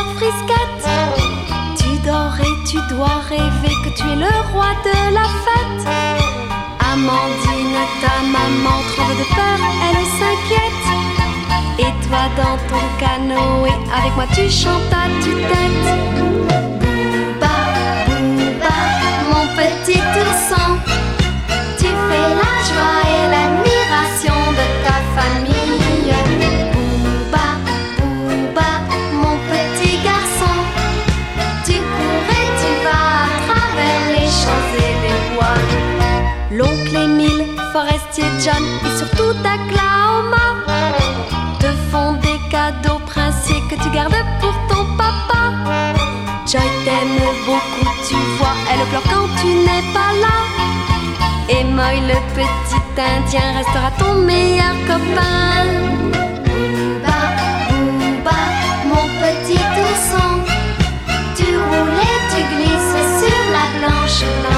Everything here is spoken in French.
leur frisquette. Tu dors et tu dois rêver que tu es le roi de la fête. Amandine, ta maman tremble de peur, elle s'inquiète. Et toi dans ton canoë, avec moi tu chantes à tue-tête. Booba, Booba, mon petit ourson, tu fais la joie et l'admiration de ta famille. Booba, Booba, mon petit garçon, tu cours et tu vas à travers les champs et les bois. L'oncle Émile, Forestier John et surtout Oklahoma te font des cadeaux princiers que tu gardes pour ton papa. Joy t'aime beaucoup, tu vois, elle pleure quand tu n'es pas là. Et Moy, le petit indien, restera ton meilleur copain. Booba, Booba, mon petit ourson, tu roules et tu glisses sur la blanche neige.